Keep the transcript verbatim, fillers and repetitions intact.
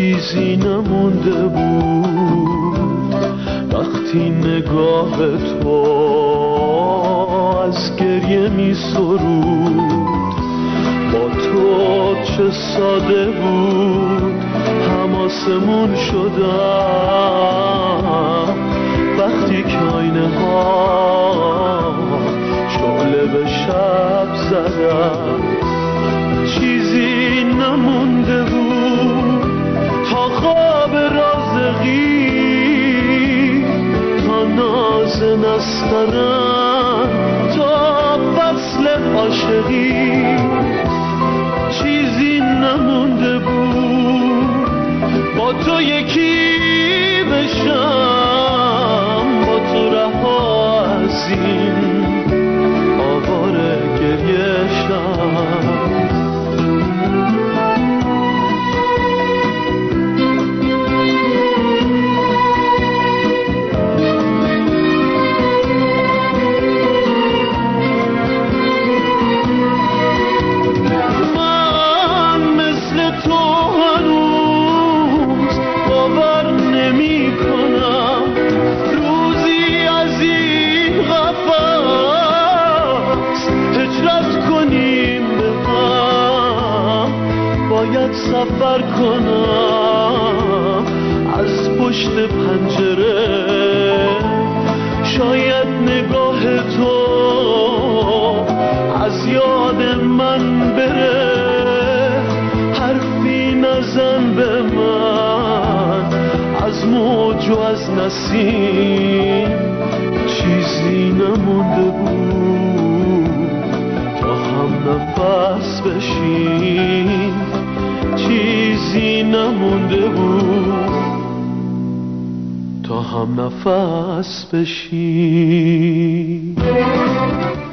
چیزی نمونده بود وقتی نگاه تو از گریه می سرود. با تو چه ساده بود حماسمون شدم وقتی که آینه ها شعله به شب زدم. چیزی نمونده بود تا خواب رازقی، تا ناز نسترن، تا فصل عاشقی. چیزی نمونده بود با تو یکی بشم، با تو رها از این آواره گریه شم. باید سفر کنم از پشت پنجره، شاید نگاه تو از یاد من بره. حرفی نزن به من از موج و از نسیم، چیزی نمونده بود تا هم نفس بشیم. چیزی نمونده بود تا هم نفس بشیم.